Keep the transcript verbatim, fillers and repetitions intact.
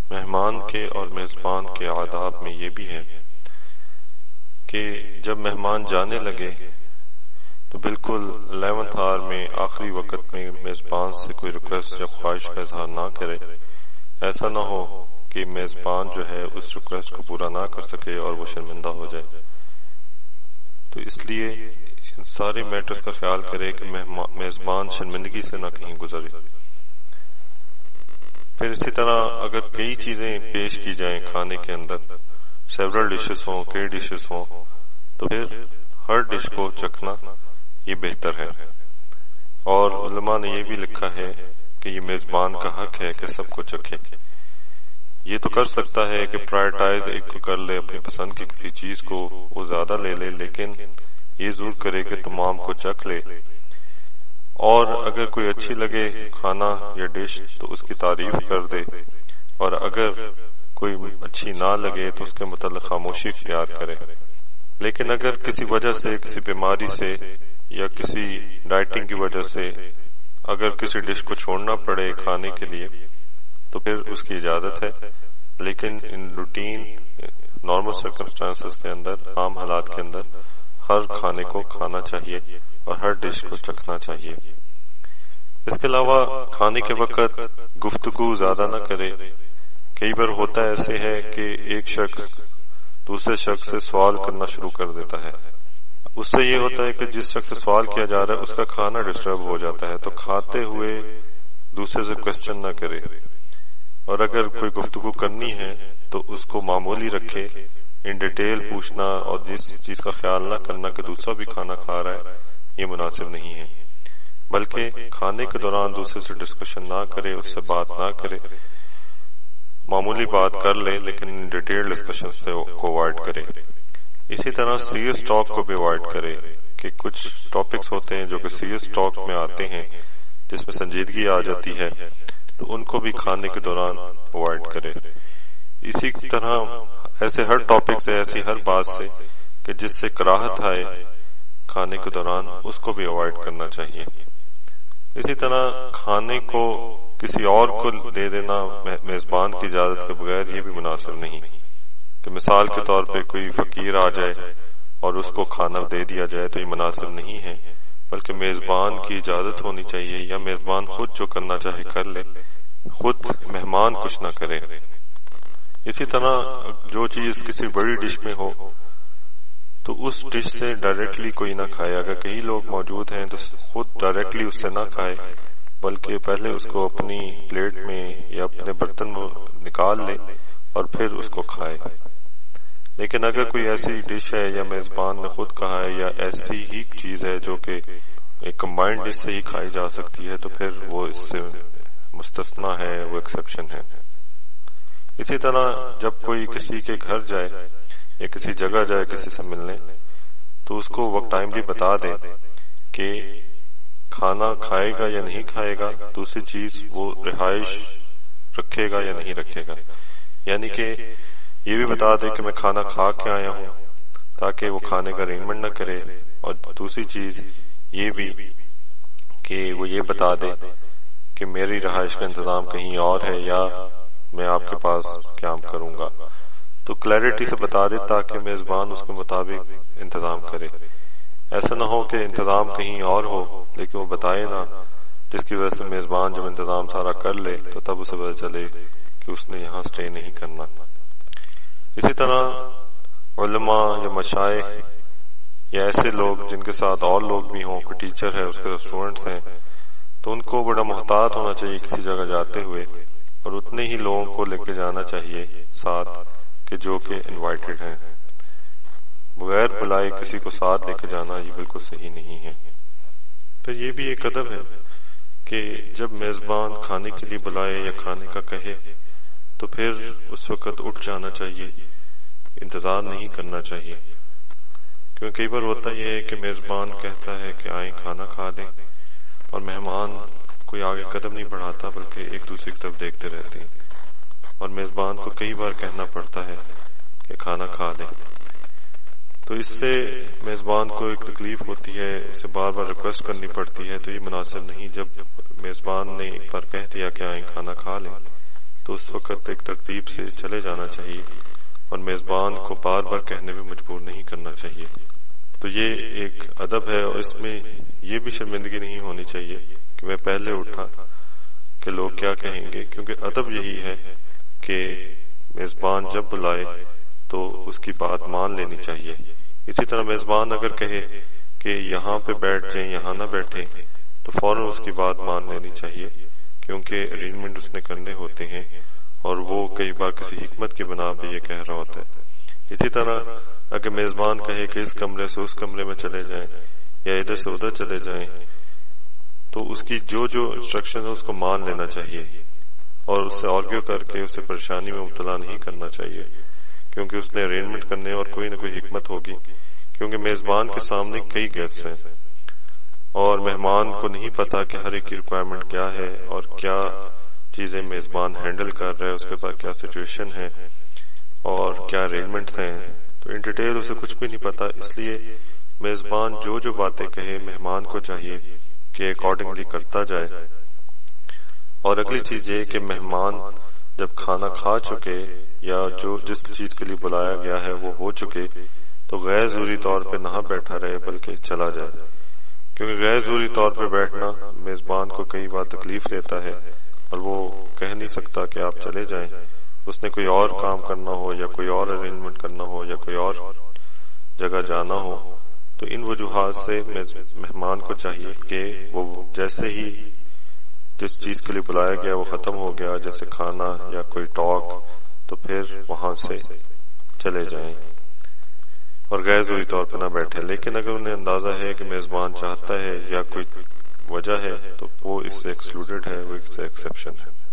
مہمان کے اور میزبان کے آداب میں یہ بھی ہے کہ جب مہمان جانے لگے تو بالکل الیونتھ آور میں آخری وقت میں میزبان سے کوئی ریکویسٹ یا خواہش کا اظہار نہ کرے. ایسا نہ ہو کہ میزبان جو ہے اس ریکویسٹ کو پورا نہ کر سکے اور وہ شرمندہ ہو جائے. تو اس لیے ان سارے میٹرز کا خیال کرے کہ میزبان شرمندگی سے نہ کہیں گزرے. پھر اسی طرح اگر کئی چیزیں پیش کی جائیں کھانے کے اندر، سیورل ڈشز ہوں، کئی ڈشز ہوں، تو پھر ہر ڈش کو چکھنا یہ بہتر ہے. اور علماء نے یہ بھی لکھا ہے کہ یہ میزبان کا حق ہے کہ سب کو چکھے. یہ تو کر سکتا ہے کہ پرائرٹائز ایک کو کر لے، اپنی پسند کی کسی چیز کو وہ زیادہ لے لے، لیکن یہ ضرور کرے کہ تمام کو چکھ لے. اور اگر کوئی اچھی لگے کھانا یا ڈش تو اس کی تعریف کر دے، اور اگر کوئی اچھی نہ لگے تو اس کے متعلق خاموشی اختیار کرے. لیکن اگر کسی وجہ سے، کسی بیماری سے یا کسی ڈائٹنگ کی وجہ سے اگر کسی ڈش کو چھوڑنا پڑے کھانے کے لیے تو پھر اس کی اجازت ہے. لیکن ان روٹین نارمل سرکمسٹانسز کے اندر، عام حالات کے اندر، ہر کھانے کو کھانا چاہیے اور ہر ڈش کو چکھنا چاہیے. اس کے علاوہ کھانے کے وقت گفتگو زیادہ نہ کرے. کئی بار ہوتا ایسے ہے کہ ایک شخص دوسرے شخص سے سوال کرنا شروع کر دیتا ہے. اس سے یہ ہوتا ہے کہ جس شخص سے سوال کیا جا رہا ہے اس کا کھانا ڈسٹرب ہو جاتا ہے. تو کھاتے ہوئے دوسرے سے کوشچن نہ کرے، اور اگر کوئی گفتگو کرنی ہے تو اس کو معمولی رکھے. ان ڈیٹیل پوچھنا اور جس چیز کا خیال نہ کرنا کہ دوسرا بھی کھانا کھا رہا ہے یہ مناسب نہیں ہے. بلکہ کھانے کے دوران دوسرے سے ڈسکشن نہ کرے، اس سے بات نہ کرے. معمولی بات کر لے لیکن ڈیٹیل ڈسکشن سے کو اوائڈ کرے. اسی طرح سیریس ٹاک کو بھی اوائڈ کرے کہ کچھ ٹاپکس ہوتے ہیں جو کہ سیریس ٹاک میں آتے ہیں جس میں سنجیدگی آ جاتی ہے، تو ان کو بھی کھانے کے دوران اوائڈ کرے. اسی طرح ایسے ہر ٹاپک سے، ایسی ہر بات سے کہ جس سے کراہت آئے کھانے کے دوران، اس کو بھی اوائڈ کرنا چاہیے. اسی طرح کھانے کو کسی اور کو دے دینا میزبان کی اجازت کے بغیر یہ بھی مناسب نہیں. کہ مثال کے طور پہ کوئی فقیر آ جائے اور اس کو کھانا دے دیا جائے تو یہ مناسب نہیں ہے، بلکہ میزبان کی اجازت ہونی چاہیے، یا میزبان خود جو کرنا چاہے کر لے، خود مہمان کچھ نہ کرے. اسی طرح جو چیز کسی بڑی ڈش میں ہو تو اس ڈش سے ڈائریکٹلی کوئی نہ کھائے. اگر کئی لوگ موجود ہیں تو خود ڈائریکٹلی اس سے نہ کھائے، بلکہ پہلے اس کو اپنی پلیٹ میں یا اپنے برتن میں نکال لے اور پھر اس کو کھائے. لیکن اگر کوئی ایسی ڈش ہے یا میزبان نے خود کہا ہے یا ایسی ہی چیز ہے جو کہ ایک کمبائنڈ ڈش سے ہی کھائی جا سکتی ہے تو پھر وہ اس سے مستثنا ہے، وہ ایکسیپشن ہے. اسی طرح جب کوئی کسی کے گھر جائے یا کسی جگہ جائے کسی سے ملنے تو اس کو وقت ٹائملی بتا دے کہ کھانا کھائے گا یا نہیں کھائے گا. دوسری چیز وہ رہائش رکھے گا یا نہیں رکھے گا، یعنی کہ یہ بھی بتا دے کہ میں کھانا کھا کے آیا ہوں تاکہ وہ کھانے کا ارینجمنٹ نہ کرے. اور دوسری چیز یہ بھی کہ وہ یہ بتا دے کہ میری رہائش کا انتظام کہیں اور ہے یا میں آپ کے پاس قیام کروں گا. تو کلیئرٹی سے بتا دے تاکہ میزبان اس کے مطابق انتظام کرے. ایسا نہ ہو کہ انتظام کہیں اور ہو لیکن وہ بتائے نہ، جس کی وجہ سے میزبان جب انتظام سارا کر لے تو تب اسے پتہ چلے کہ اس نے یہاں سٹے نہیں کرنا. اسی طرح علماء یا مشائخ یا ایسے لوگ جن کے ساتھ اور لوگ بھی ہوں، کوئی ٹیچر ہے، اس کے اسٹوڈنٹس ہیں، تو ان کو بڑا محتاط ہونا چاہیے کسی جگہ جاتے ہوئے، اور اتنے ہی لوگوں کو لے کے جانا چاہیے ساتھ کہ جو کہ انوائٹڈ ہیں. بغیر بلائے کسی کو ساتھ لے کے جانا یہ بالکل صحیح نہیں ہے. پھر یہ بھی ایک ادب ہے کہ جب میزبان کھانے کے لیے بلائے یا کھانے کا کہے تو پھر اس وقت اٹھ جانا چاہیے، انتظار نہیں کرنا چاہیے. کیونکہ کئی بار ہوتا یہ ہے کہ میزبان کہتا ہے کہ آئیں کھانا کھا لیں، اور مہمان کوئی آگے قدم نہیں بڑھاتا بلکہ ایک دوسرے کی طرف دیکھتے رہتے ہیں، اور میزبان کو کئی بار کہنا پڑتا ہے کہ کھانا کھا لیں. تو اس سے میزبان کو ایک تکلیف ہوتی ہے، اسے بار بار ریکویسٹ کرنی پڑتی ہے. تو یہ مناسب نہیں. جب میزبان نے ایک بار کہہ دیا کہ آئیں کھانا کھا لیں تو اس وقت ایک ترتیب سے چلے جانا چاہیے اور میزبان کو بار بار کہنے میں مجبور نہیں کرنا چاہیے. تو یہ ایک ادب ہے اور اس میں یہ بھی شرمندگی نہیں ہونی چاہیے کہ میں پہلے اٹھا کہ لوگ کیا کہیں گے، کیونکہ ادب یہی ہے کہ میزبان جب بلائے تو اس کی بات مان لینی چاہیے. اسی طرح میزبان اگر کہے کہ یہاں پہ بیٹھ جائیں، یہاں نہ بیٹھیں، تو فوراً اس کی بات مان لینی چاہیے، کیونکہ ارینجمنٹ اس نے کرنے ہوتے ہیں اور وہ کئی بار کسی حکمت کی بنا پہ یہ کہہ رہا ہوتا ہے. اسی طرح اگر میزبان کہے کہ اس کمرے سے اس کمرے میں چلے جائیں یا ادھر سے ادھر چلے جائیں، تو اس کی جو جو انسٹرکشن ہے اس کو مان لینا چاہیے اور اس سے آرگیو کر کے اسے پریشانی میں مبتلا نہیں کرنا چاہیے، کیونکہ اس نے ارینجمنٹ کرنے اور کوئی نہ کوئی حکمت ہوگی. کیونکہ میزبان کے سامنے کئی گیسٹ ہیں اور مہمان کو نہیں پتا کہ ہر ایک کی ریکوائرمنٹ کیا ہے اور کیا چیزیں میزبان ہینڈل کر رہا ہے، اس کے بعد کیا سچویشن ہے اور کیا ارینجمنٹس ہیں. تو ان ڈیٹیل اسے کچھ بھی نہیں پتا، اس لیے میزبان جو جو باتیں کہے مہمان کو چاہیے کہ اکارڈنگلی کرتا جائے. اور اگلی چیز یہ کہ مہمان جب کھانا کھا چکے یا جو جس چیز کے لیے بلایا گیا ہے وہ ہو چکے تو غیر ضروری طور پہ نہ بیٹھا رہے بلکہ چلا جائے، کیونکہ غیر ضروری طور پہ بیٹھنا میزبان کو کئی بار تکلیف دیتا ہے اور وہ کہہ نہیں سکتا کہ آپ چلے جائیں. اس نے کوئی اور کام کرنا ہو یا کوئی اور ارینجمنٹ کرنا ہو یا کوئی اور جگہ جانا ہو. تو ان وجوہات سے مہمان کو چاہیے کہ وہ جیسے ہی جس چیز کے لیے بلایا گیا وہ ختم ہو گیا، جیسے کھانا یا کوئی ٹاک، تو پھر وہاں سے چلے جائیں اور غیر ضروری طور پہ نہ بیٹھے. لیکن اگر انہیں اندازہ ہے کہ میزبان چاہتا ہے یا کوئی وجہ ہے تو وہ اس سے ایکسکلوڈڈ ہے، وہ اس سے ایکسیپشن ہے.